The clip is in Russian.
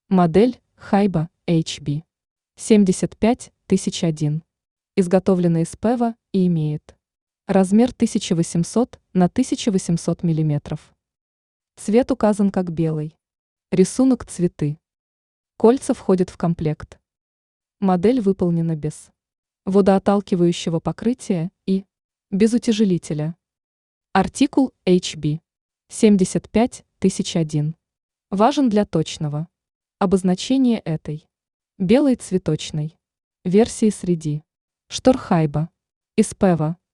Модель Хайба HB 75001. Изготовлена из ПЭВа и имеет размер 1800 на 1800 мм. Цвет указан как белый. Рисунок цветы. Кольца входят в комплект. Модель выполнена без водоотталкивающего покрытия и без утяжелителя. Артикул HB 75001 важен для точного обозначения этой белой цветочной версии среди штор Хайба из ПЭВа.